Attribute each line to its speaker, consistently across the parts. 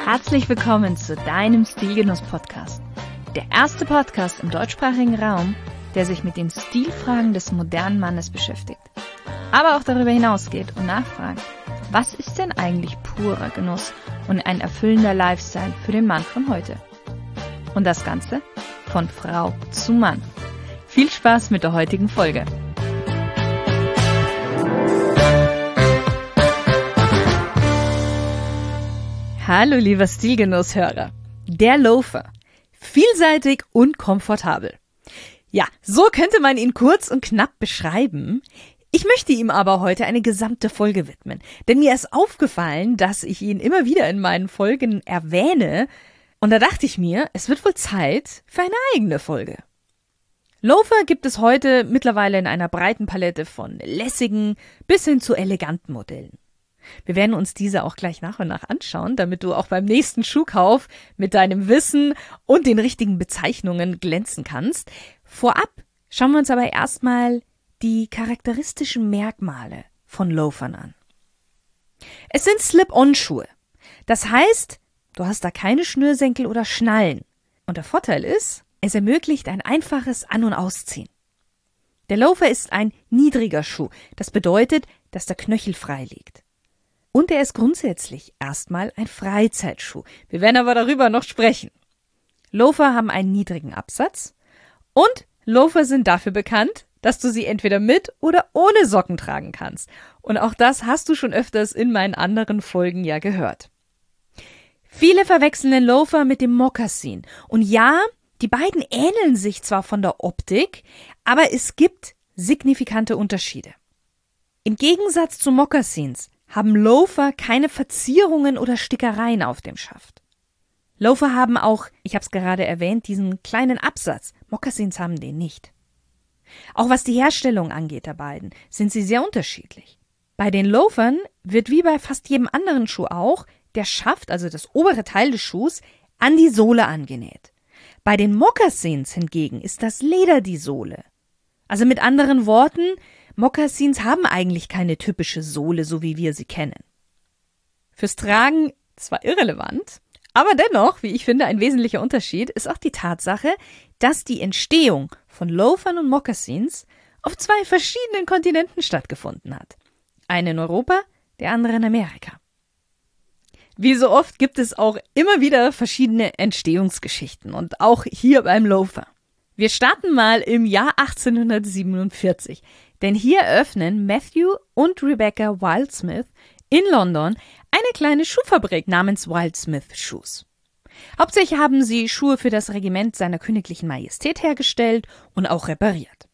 Speaker 1: Herzlich willkommen zu deinem Stilgenuss-Podcast. Der erste Podcast im deutschsprachigen Raum, der sich mit den Stilfragen des modernen Mannes beschäftigt. Aber auch darüber hinausgeht und nachfragt, was ist denn eigentlich purer Genuss und ein erfüllender Lifestyle für den Mann von heute? Und das Ganze von Frau zu Mann. Viel Spaß mit der heutigen Folge. Hallo lieber Stilgenusshörer. Der Loafer. Vielseitig und komfortabel. Ja, so könnte man ihn kurz und knapp beschreiben. Ich möchte ihm aber heute eine gesamte Folge widmen, denn mir ist aufgefallen, dass ich ihn immer wieder in meinen Folgen erwähne, und da dachte ich mir, es wird wohl Zeit für eine eigene Folge. Loafer gibt es heute mittlerweile in einer breiten Palette von lässigen bis hin zu eleganten Modellen. Wir werden uns diese auch gleich nach und nach anschauen, damit du auch beim nächsten Schuhkauf mit deinem Wissen und den richtigen Bezeichnungen glänzen kannst. Vorab schauen wir uns aber erstmal die charakteristischen Merkmale von Loafern an. Es sind Slip-on-Schuhe. Das heißt, du hast da keine Schnürsenkel oder Schnallen. Und der Vorteil ist, es ermöglicht ein einfaches An- und Ausziehen. Der Loafer ist ein niedriger Schuh. Das bedeutet, dass der Knöchel frei liegt. Und er ist grundsätzlich erstmal ein Freizeitschuh. Wir werden aber darüber noch sprechen. Loafer haben einen niedrigen Absatz und Loafer sind dafür bekannt, dass du sie entweder mit oder ohne Socken tragen kannst. Und auch das hast du schon öfters in meinen anderen Folgen ja gehört. Viele verwechseln den Loafer mit dem Mokassin. Und ja, die beiden ähneln sich zwar von der Optik, aber es gibt signifikante Unterschiede. Im Gegensatz zu Mokassins haben Loafer keine Verzierungen oder Stickereien auf dem Schaft. Loafer haben auch, ich habe es gerade erwähnt, diesen kleinen Absatz. Mokassins haben den nicht. Auch was die Herstellung angeht der beiden, sind sie sehr unterschiedlich. Bei den Loafern wird wie bei fast jedem anderen Schuh auch der Schaft, also das obere Teil des Schuhs, an die Sohle angenäht. Bei den Mokassins hingegen ist das Leder die Sohle. Also mit anderen Worten, Mokassins haben eigentlich keine typische Sohle, so wie wir sie kennen. Fürs Tragen zwar irrelevant, aber dennoch, wie ich finde, ein wesentlicher Unterschied ist auch die Tatsache, dass die Entstehung von Loafern und Mokassins auf zwei verschiedenen Kontinenten stattgefunden hat. Eine in Europa, der andere in Amerika. Wie so oft gibt es auch immer wieder verschiedene Entstehungsgeschichten und auch hier beim Loafer. Wir starten mal im Jahr 1847, denn hier eröffnen Matthew und Rebecca Wildsmith in London eine kleine Schuhfabrik namens Wildsmith Shoes. Hauptsächlich haben sie Schuhe für das Regiment seiner königlichen Majestät hergestellt und auch repariert.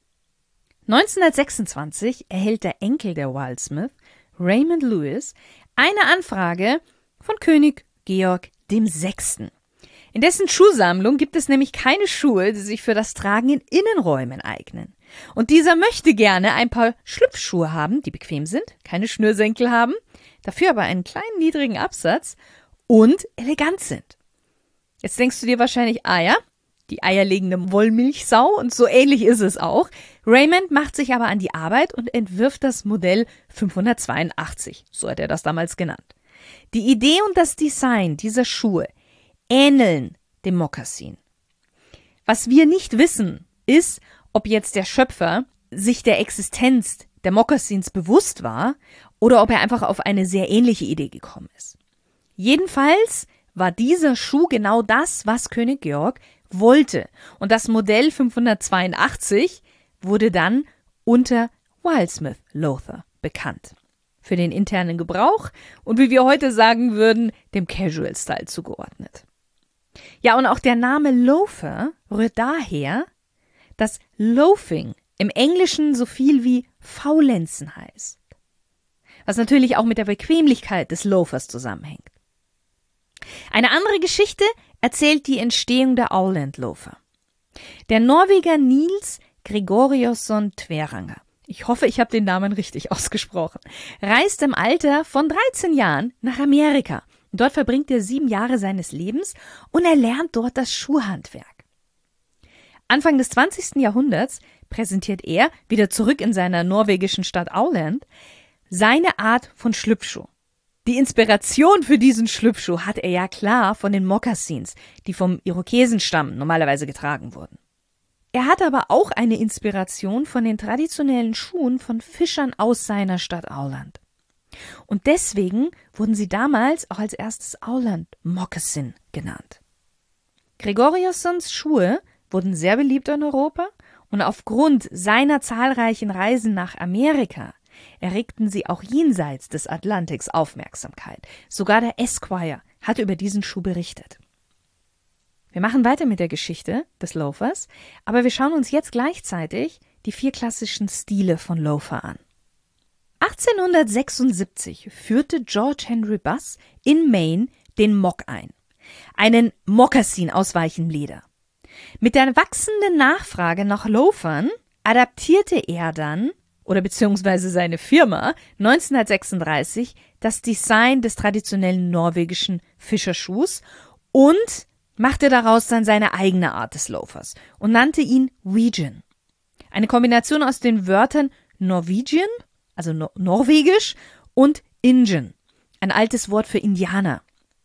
Speaker 1: 1926 erhält der Enkel der Wildsmith, Raymond Lewis, eine Anfrage von König Georg VI. In dessen Schuhsammlung gibt es nämlich keine Schuhe, die sich für das Tragen in Innenräumen eignen. Und dieser möchte gerne ein paar Schlüpfschuhe haben, die bequem sind, keine Schnürsenkel haben, dafür aber einen kleinen niedrigen Absatz und elegant sind. Jetzt denkst du dir wahrscheinlich, ja, die eierlegende Wollmilchsau, und so ähnlich ist es auch. Raymond macht sich aber an die Arbeit und entwirft das Modell 582, so hat er das damals genannt. Die Idee und das Design dieser Schuhe ähneln dem Mokassin. Was wir nicht wissen, ist, ob jetzt der Schöpfer sich der Existenz der Mokassins bewusst war oder ob er einfach auf eine sehr ähnliche Idee gekommen ist. Jedenfalls war dieser Schuh genau das, was König Georg wollte. Und das Modell 582 wurde dann unter Wildsmith Loafer bekannt. Für den internen Gebrauch und wie wir heute sagen würden, dem Casual Style zugeordnet. Ja, und auch der Name Loafer rührt daher, dass Loafing im Englischen so viel wie faulenzen heißt. Was natürlich auch mit der Bequemlichkeit des Loafers zusammenhängt. Eine andere Geschichte erzählt die Entstehung der Owland Loafer. Der Norweger Niels Gregoriusson Tveranger, ich hoffe, ich habe den Namen richtig ausgesprochen, reist im Alter von 13 Jahren nach Amerika. Dort verbringt er 7 Jahre seines Lebens und er lernt dort das Schuhhandwerk. Anfang des 20. Jahrhunderts präsentiert er, wieder zurück in seiner norwegischen Stadt Aurland, seine Art von Schlüpfschuh. Die Inspiration für diesen Schlüpfschuh hat er ja klar von den Mokassins, die vom Irokesenstamm normalerweise getragen wurden. Er hat aber auch eine Inspiration von den traditionellen Schuhen von Fischern aus seiner Stadt Auland. Und deswegen wurden sie damals auch als erstes Auland Moccasin genannt. Gregoriussons Schuhe wurden sehr beliebt in Europa und aufgrund seiner zahlreichen Reisen nach Amerika erregten sie auch jenseits des Atlantiks Aufmerksamkeit. Sogar der Esquire hat über diesen Schuh berichtet. Wir machen weiter mit der Geschichte des Loafers, aber wir schauen uns jetzt gleichzeitig die 4 klassischen Stile von Loafer an. 1876 führte George Henry Buss in Maine den Mock ein, einen Mokassin aus weichem Leder. Mit der wachsenden Nachfrage nach Loafern adaptierte er dann, oder beziehungsweise seine Firma, 1936 das Design des traditionellen norwegischen Fischerschuhs und machte daraus dann seine eigene Art des Loafers und nannte ihn Weegan. Eine Kombination aus den Wörtern Norwegian, also norwegisch, und Injun, ein altes Wort für Indianer.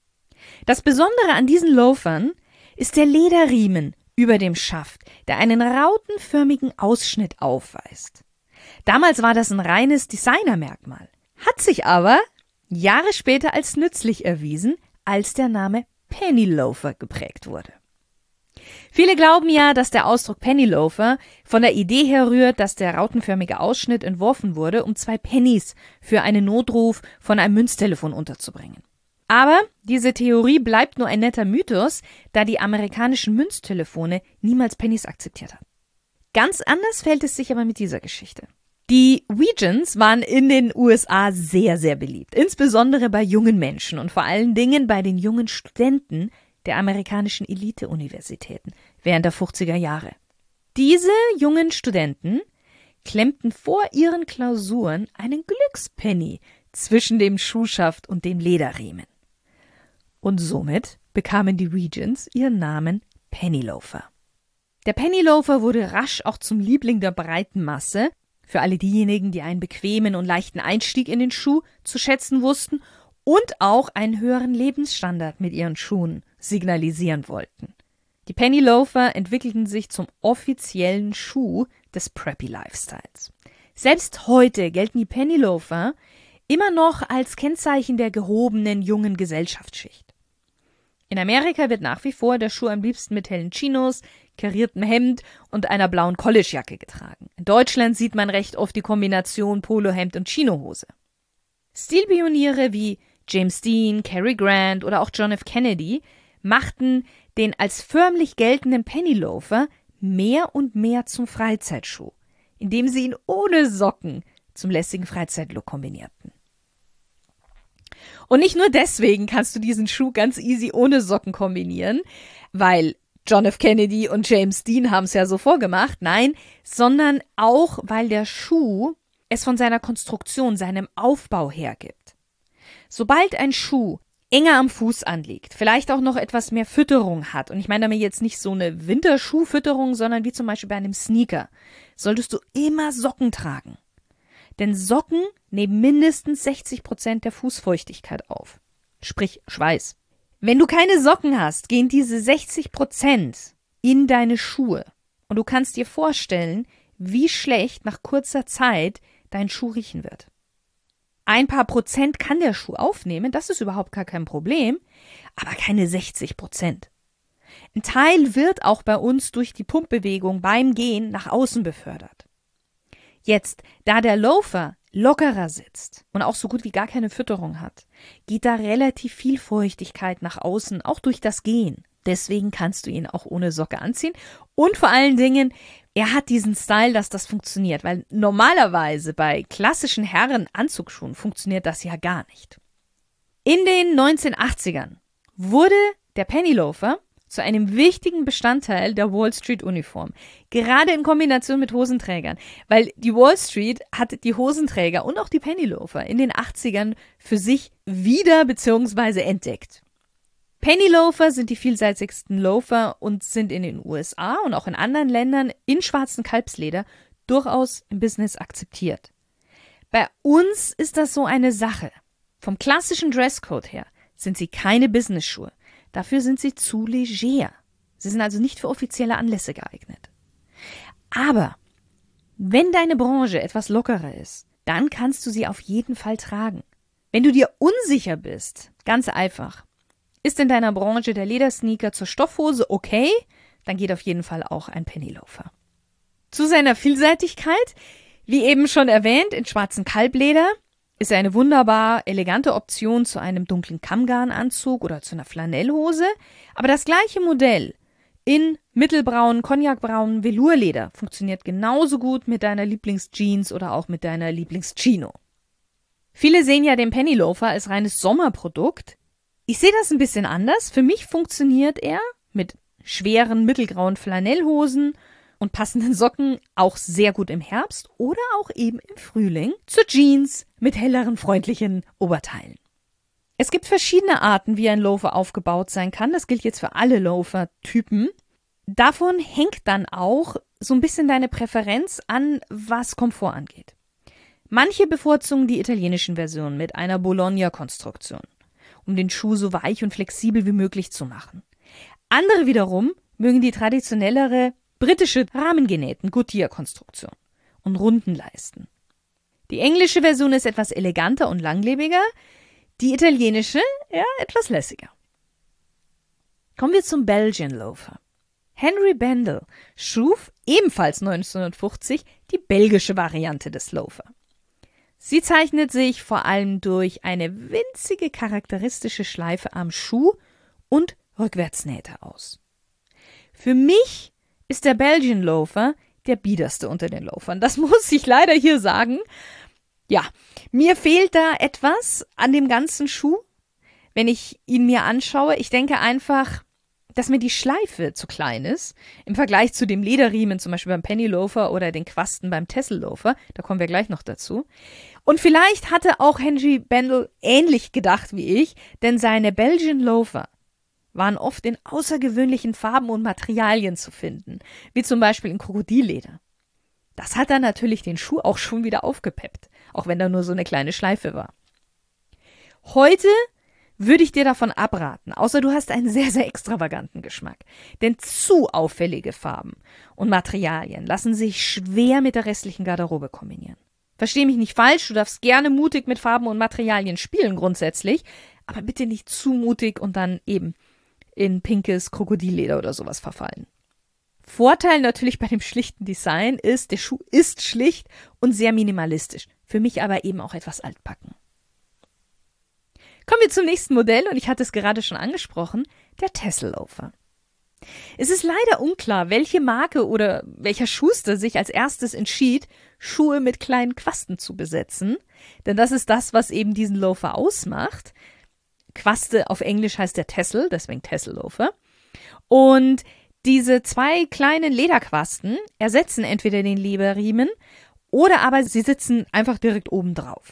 Speaker 1: Das Besondere an diesen Loafern ist der Lederriemen über dem Schaft, der einen rautenförmigen Ausschnitt aufweist. Damals war das ein reines Designermerkmal, hat sich aber Jahre später als nützlich erwiesen, als der Name Penny Loafer geprägt wurde. Viele glauben ja, dass der Ausdruck Penny Loafer von der Idee herrührt, dass der rautenförmige Ausschnitt entworfen wurde, um 2 Pennies für einen Notruf von einem Münztelefon unterzubringen. Aber diese Theorie bleibt nur ein netter Mythos, da die amerikanischen Münztelefone niemals Pennies akzeptiert haben. Ganz anders fällt es sich aber mit dieser Geschichte. Die Weegans waren in den USA sehr, sehr beliebt, insbesondere bei jungen Menschen und vor allen Dingen bei den jungen Studenten der amerikanischen Elite-Universitäten während der 50er Jahre. Diese jungen Studenten klemmten vor ihren Klausuren einen Glückspenny zwischen dem Schuhschaft und dem Lederriemen. Und somit bekamen die Weegans ihren Namen Penny Loafer. Der Penny Loafer wurde rasch auch zum Liebling der breiten Masse, für alle diejenigen, die einen bequemen und leichten Einstieg in den Schuh zu schätzen wussten und auch einen höheren Lebensstandard mit ihren Schuhen signalisieren wollten. Die Penny Loafer entwickelten sich zum offiziellen Schuh des Preppy Lifestyles. Selbst heute gelten die Penny Loafer immer noch als Kennzeichen der gehobenen jungen Gesellschaftsschicht. In Amerika wird nach wie vor der Schuh am liebsten mit hellen Chinos, kariertem Hemd und einer blauen Collegejacke getragen. In Deutschland sieht man recht oft die Kombination Polohemd und Chinohose. Stilpioniere wie James Dean, Cary Grant oder auch John F. Kennedy machten den als förmlich geltenden Penny Loafer mehr und mehr zum Freizeitschuh, indem sie ihn ohne Socken zum lässigen Freizeitlook kombinierten. Und nicht nur deswegen kannst du diesen Schuh ganz easy ohne Socken kombinieren, weil John F. Kennedy und James Dean haben es ja so vorgemacht, nein, sondern auch, weil der Schuh es von seiner Konstruktion, seinem Aufbau hergibt. Sobald ein Schuh enger am Fuß anliegt, vielleicht auch noch etwas mehr Fütterung hat, und ich meine damit jetzt nicht so eine Winterschuhfütterung, sondern wie zum Beispiel bei einem Sneaker, solltest du immer Socken tragen. Denn Socken nehmen mindestens 60% der Fußfeuchtigkeit auf, sprich Schweiß. Wenn du keine Socken hast, gehen diese 60% in deine Schuhe. Und du kannst dir vorstellen, wie schlecht nach kurzer Zeit dein Schuh riechen wird. Ein paar Prozent kann der Schuh aufnehmen, das ist überhaupt gar kein Problem, aber keine 60%. Ein Teil wird auch bei uns durch die Pumpbewegung beim Gehen nach außen befördert. Jetzt, da der Loafer lockerer sitzt und auch so gut wie gar keine Fütterung hat, geht da relativ viel Feuchtigkeit nach außen, auch durch das Gehen. Deswegen kannst du ihn auch ohne Socke anziehen. Und vor allen Dingen, er hat diesen Style, dass das funktioniert, weil normalerweise bei klassischen Herren-Anzugsschuhen funktioniert das ja gar nicht. In den 1980ern wurde der Penny Loafer zu einem wichtigen Bestandteil der Wall Street Uniform, gerade in Kombination mit Hosenträgern, weil die Wall Street hat die Hosenträger und auch die Penny Loafer in den 80ern für sich wieder bzw. entdeckt. Penny Loafer sind die vielseitigsten Loafer und sind in den USA und auch in anderen Ländern in schwarzem Kalbsleder durchaus im Business akzeptiert. Bei uns ist das so eine Sache. Vom klassischen Dresscode her sind sie keine Business-Schuhe. Dafür sind sie zu leger. Sie sind also nicht für offizielle Anlässe geeignet. Aber wenn deine Branche etwas lockerer ist, dann kannst du sie auf jeden Fall tragen. Wenn du dir unsicher bist, ganz einfach, ist in deiner Branche der Ledersneaker zur Stoffhose okay, dann geht auf jeden Fall auch ein Pennyloafer. Zu seiner Vielseitigkeit, wie eben schon erwähnt, in schwarzem Kalbleder ist er eine wunderbar elegante Option zu einem dunklen Kammgarnanzug oder zu einer Flanellhose, aber das gleiche Modell in mittelbraunen, cognacbraunen Velourleder funktioniert genauso gut mit deiner Lieblingsjeans oder auch mit deiner Lieblingschino. Viele sehen ja den Pennyloafer als reines Sommerprodukt. Ich sehe das ein bisschen anders. Für mich funktioniert er mit schweren, mittelgrauen Flanellhosen und passenden Socken auch sehr gut im Herbst oder auch eben im Frühling zur Jeans mit helleren, freundlichen Oberteilen. Es gibt verschiedene Arten, wie ein Loafer aufgebaut sein kann. Das gilt jetzt für alle Loafer-Typen. Davon hängt dann auch so ein bisschen deine Präferenz an, was Komfort angeht. Manche bevorzugen die italienischen Versionen mit einer Bologna-Konstruktion, um den Schuh so weich und flexibel wie möglich zu machen. Andere wiederum mögen die traditionellere britische rahmengenähten Goodyear-Konstruktion und runden Leisten. Die englische Version ist etwas eleganter und langlebiger, die italienische etwas lässiger. Kommen wir zum Belgian Loafer. Henry Bendel schuf ebenfalls 1950 die belgische Variante des Loafer. Sie zeichnet sich vor allem durch eine winzige charakteristische Schleife am Schuh und Rückwärtsnähte aus. Für mich ist der Belgian Loafer der biederste unter den Loafern. Das muss ich leider hier sagen. Ja, mir fehlt da etwas an dem ganzen Schuh, wenn ich ihn mir anschaue. Ich denke einfach, dass mir die Schleife zu klein ist, im Vergleich zu dem Lederriemen, zum Beispiel beim Penny Loafer oder den Quasten beim Tassel Loafer. Da kommen wir gleich noch dazu. Und vielleicht hatte auch Henry Bendel ähnlich gedacht wie ich, denn seine Belgian Loafer waren oft in außergewöhnlichen Farben und Materialien zu finden, wie zum Beispiel in Krokodilleder. Das hat dann natürlich den Schuh auch schon wieder aufgepeppt, auch wenn da nur so eine kleine Schleife war. Heute würde ich dir davon abraten, außer du hast einen sehr, sehr extravaganten Geschmack. Denn zu auffällige Farben und Materialien lassen sich schwer mit der restlichen Garderobe kombinieren. Versteh mich nicht falsch, du darfst gerne mutig mit Farben und Materialien spielen grundsätzlich, aber bitte nicht zu mutig und dann eben in pinkes Krokodilleder oder sowas verfallen. Vorteil natürlich bei dem schlichten Design ist, der Schuh ist schlicht und sehr minimalistisch. Für mich aber eben auch etwas altbacken. Kommen wir zum nächsten Modell und ich hatte es gerade schon angesprochen, der Tassel Loafer. Es ist leider unklar, welche Marke oder welcher Schuster sich als erstes entschied, Schuhe mit kleinen Quasten zu besetzen, denn das ist das, was eben diesen Loafer ausmacht. Quaste auf Englisch heißt der Tassel, deswegen Tassel Loafer. Und diese zwei kleinen Lederquasten ersetzen entweder den Lederriemen oder aber sie sitzen einfach direkt oben drauf.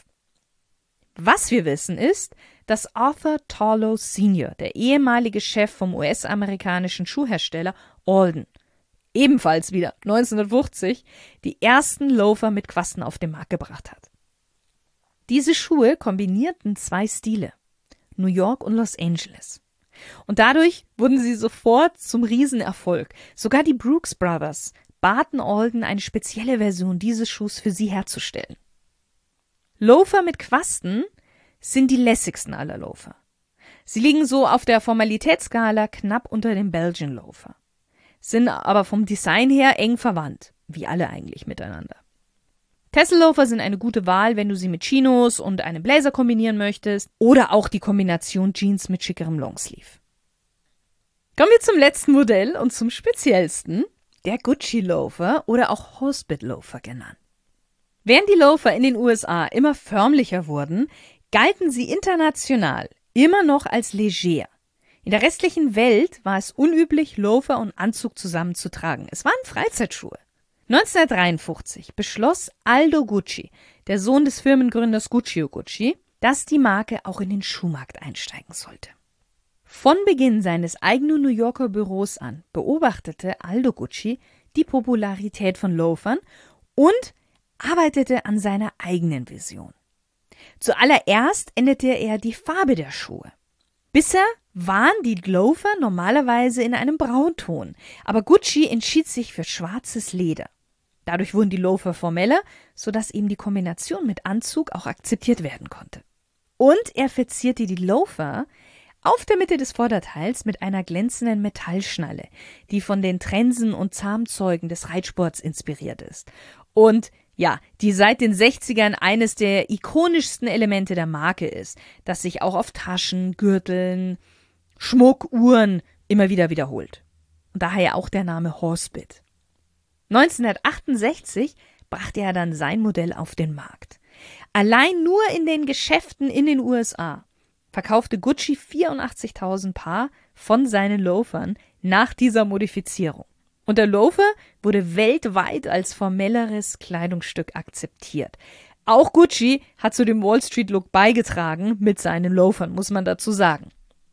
Speaker 1: Was wir wissen ist, dass Arthur Torlow Sr., der ehemalige Chef vom US-amerikanischen Schuhhersteller Alden, ebenfalls wieder 1950, die ersten Loafer mit Quasten auf den Markt gebracht hat. Diese Schuhe kombinierten zwei Stile, New York und Los Angeles. Und dadurch wurden sie sofort zum Riesenerfolg. Sogar die Brooks Brothers baten Alden, eine spezielle Version dieses Schuhs für sie herzustellen. Loafer mit Quasten sind die lässigsten aller Loafer. Sie liegen so auf der Formalitätsskala knapp unter dem Belgian Loafer, sind aber vom Design her eng verwandt, wie alle eigentlich miteinander. Tassel Loafer sind eine gute Wahl, wenn du sie mit Chinos und einem Blazer kombinieren möchtest oder auch die Kombination Jeans mit schickerem Longsleeve. Kommen wir zum letzten Modell und zum speziellsten, der Gucci Loafer oder auch Horsebit Loafer genannt. Während die Loafer in den USA immer förmlicher wurden, galten sie international immer noch als leger. In der restlichen Welt war es unüblich, Loafer und Anzug zusammen zu tragen. Es waren Freizeitschuhe. 1953 beschloss Aldo Gucci, der Sohn des Firmengründers Guccio Gucci, dass die Marke auch in den Schuhmarkt einsteigen sollte. Von Beginn seines eigenen New Yorker Büros an beobachtete Aldo Gucci die Popularität von Loafern und arbeitete an seiner eigenen Vision. Zuallererst änderte er die Farbe der Schuhe. Bisher waren die Loafer normalerweise in einem Braunton, aber Gucci entschied sich für schwarzes Leder. Dadurch wurden die Loafer formeller, sodass eben die Kombination mit Anzug auch akzeptiert werden konnte. Und er verzierte die Loafer auf der Mitte des Vorderteils mit einer glänzenden Metallschnalle, die von den Trensen und Zaumzeugen des Reitsports inspiriert ist. Und ja, die seit den 60ern eines der ikonischsten Elemente der Marke ist, das sich auch auf Taschen, Gürteln, Schmuck, Uhren immer wieder wiederholt. Und daher auch der Name Horsebit. 1968 brachte er dann sein Modell auf den Markt. Allein nur in den Geschäften in den USA verkaufte Gucci 84.000 Paar von seinen Loafern nach dieser Modifizierung. Und der Loafer wurde weltweit als formelleres Kleidungsstück akzeptiert. Auch Gucci hat zu dem Wall-Street-Look beigetragen mit seinen Loafern, muss man dazu sagen.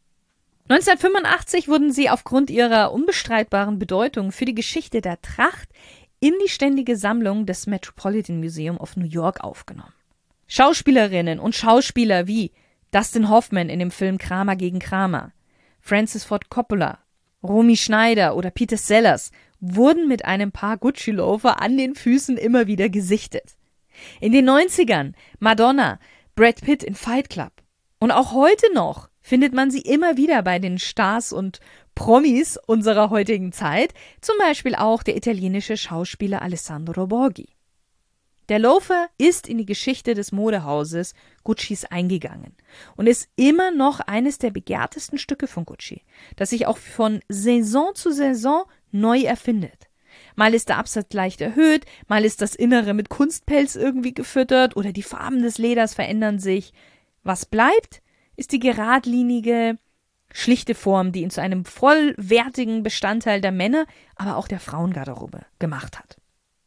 Speaker 1: 1985 wurden sie aufgrund ihrer unbestreitbaren Bedeutung für die Geschichte der Tracht in die ständige Sammlung des Metropolitan Museum of New York aufgenommen. Schauspielerinnen und Schauspieler wie Dustin Hoffman in dem Film Kramer gegen Kramer, Francis Ford Coppola, Romy Schneider oder Peter Sellers wurden mit einem Paar Gucci-Loafer an den Füßen immer wieder gesichtet. In den 90ern Madonna, Brad Pitt in Fight Club. Und auch heute noch findet man sie immer wieder bei den Stars und Promis unserer heutigen Zeit, zum Beispiel auch der italienische Schauspieler Alessandro Borghi. Der Loafer ist in die Geschichte des Modehauses Guccis eingegangen und ist immer noch eines der begehrtesten Stücke von Gucci, das sich auch von Saison zu Saison neu erfindet. Mal ist der Absatz leicht erhöht, mal ist das Innere mit Kunstpelz irgendwie gefüttert oder die Farben des Leders verändern sich. Was bleibt, ist die geradlinige, schlichte Form, die ihn zu einem vollwertigen Bestandteil der Männer, aber auch der Frauengarderobe gemacht hat.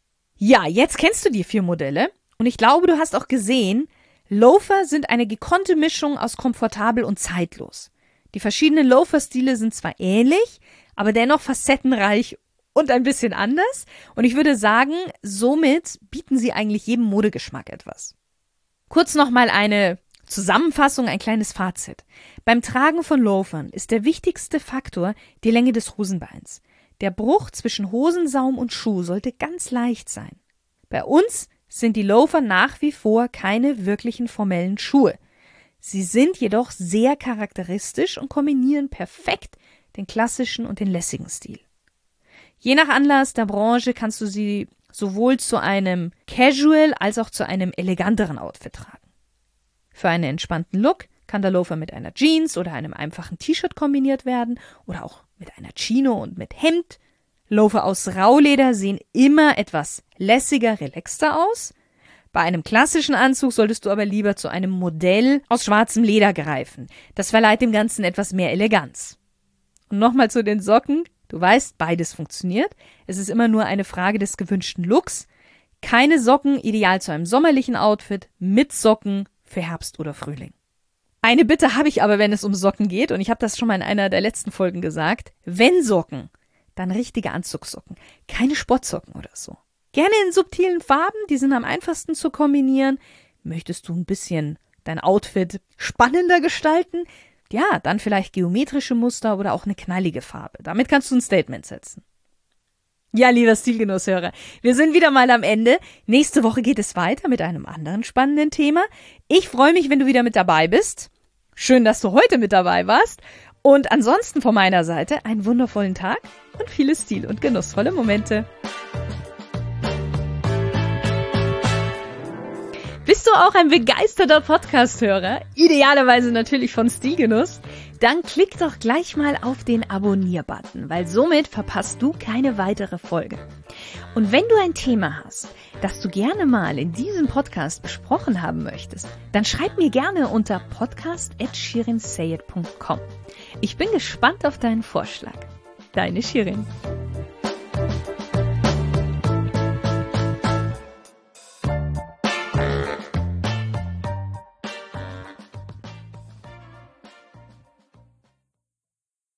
Speaker 1: Ja, jetzt kennst du die 4 Modelle und ich glaube, du hast auch gesehen, Loafer sind eine gekonnte Mischung aus komfortabel und zeitlos. Die verschiedenen Loafer-Stile sind zwar ähnlich, aber dennoch facettenreich und ein bisschen anders und ich würde sagen, somit bieten sie eigentlich jedem Modegeschmack etwas. Kurz nochmal eine Zusammenfassung, ein kleines Fazit. Beim Tragen von Loafern ist der wichtigste Faktor die Länge des Hosenbeins. Der Bruch zwischen Hosensaum und Schuh sollte ganz leicht sein. Bei uns sind die Loafer nach wie vor keine wirklichen formellen Schuhe. Sie sind jedoch sehr charakteristisch und kombinieren perfekt den klassischen und den lässigen Stil. Je nach Anlass der Branche kannst du sie sowohl zu einem Casual als auch zu einem eleganteren Outfit tragen. Für einen entspannten Look kann der Loafer mit einer Jeans oder einem einfachen T-Shirt kombiniert werden oder auch mit einer Chino und mit Hemd. Loafer aus Rauleder sehen immer etwas lässiger, relaxter aus. Bei einem klassischen Anzug solltest du aber lieber zu einem Modell aus schwarzem Leder greifen. Das verleiht dem Ganzen etwas mehr Eleganz. Und nochmal zu den Socken. Du weißt, beides funktioniert. Es ist immer nur eine Frage des gewünschten Looks. Keine Socken, ideal zu einem sommerlichen Outfit, mit Socken für Herbst oder Frühling. Eine Bitte habe ich aber, wenn es um Socken geht, und ich habe das schon mal in einer der letzten Folgen gesagt. Wenn Socken, dann richtige Anzugssocken, keine Sportsocken oder so. Gerne in subtilen Farben, die sind am einfachsten zu kombinieren. Möchtest du ein bisschen dein Outfit spannender gestalten? Ja, dann vielleicht geometrische Muster oder auch eine knallige Farbe. Damit kannst du ein Statement setzen. Ja, lieber Stilgenusshörer, wir sind wieder mal am Ende. Nächste Woche geht es weiter mit einem anderen spannenden Thema. Ich freue mich, wenn du wieder mit dabei bist. Schön, dass du heute mit dabei warst. Und ansonsten von meiner Seite einen wundervollen Tag und viele stil- und genussvolle Momente. Bist du auch ein begeisterter Podcast-Hörer? Idealerweise natürlich von Stilgenuss? Dann klick doch gleich mal auf den Abonnier-Button, weil somit verpasst du keine weitere Folge. Und wenn du ein Thema hast, das du gerne mal in diesem Podcast besprochen haben möchtest, dann schreib mir gerne unter podcast@shirinsayed.com. Ich bin gespannt auf deinen Vorschlag. Deine Shirin.